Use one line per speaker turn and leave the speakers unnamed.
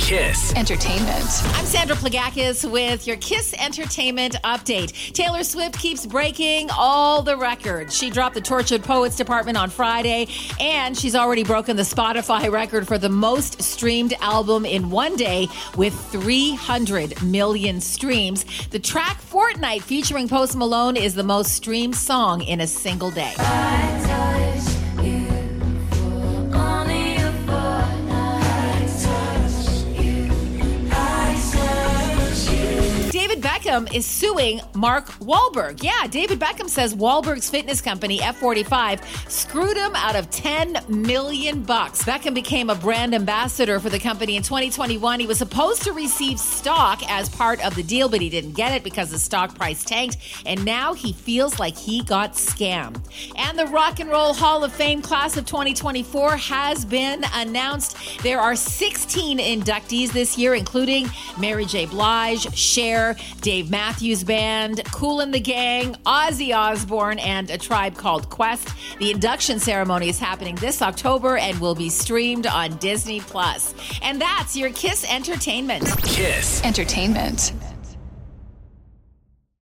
Kiss
Entertainment.
I'm Sandra Plagakis with your Kiss Entertainment update. Taylor Swift keeps breaking all the records. She dropped the Tortured Poets department on Friday, and she's already broken the Spotify record for the most streamed album in one day with 300 million streams. The track Fortnite featuring Post Malone is the most streamed song in a single day. David Beckham is suing Mark Wahlberg. Yeah, David Beckham says Wahlberg's fitness company, F45, screwed him out of $10 million. Beckham became a brand ambassador for the company in 2021. He was supposed to receive stock as part of the deal, but he didn't get it because the stock price tanked, and now he feels like he got scammed. And the Rock and Roll Hall of Fame class of 2024 has been announced. There are 16 inductees this year, including Mary J. Blige, Cher, Dave Matthews Band, Kool and the Gang, Ozzy Osbourne, and A Tribe Called Quest. The induction ceremony is happening this October and will be streamed on Disney+. And that's your Kiss Entertainment.
Kiss
Entertainment.